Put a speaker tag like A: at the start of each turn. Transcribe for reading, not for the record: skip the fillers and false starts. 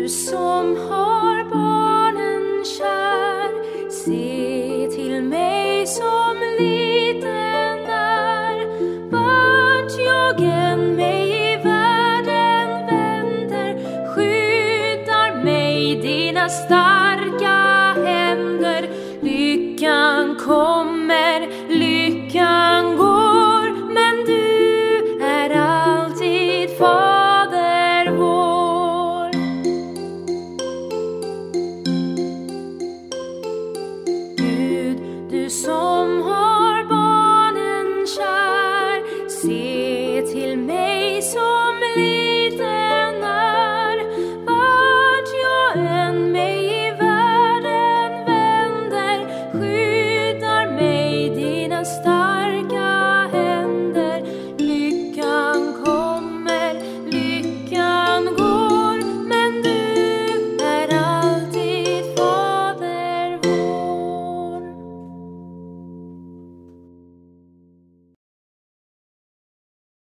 A: som har barnen kär, se till mig som liten är, vart jag är.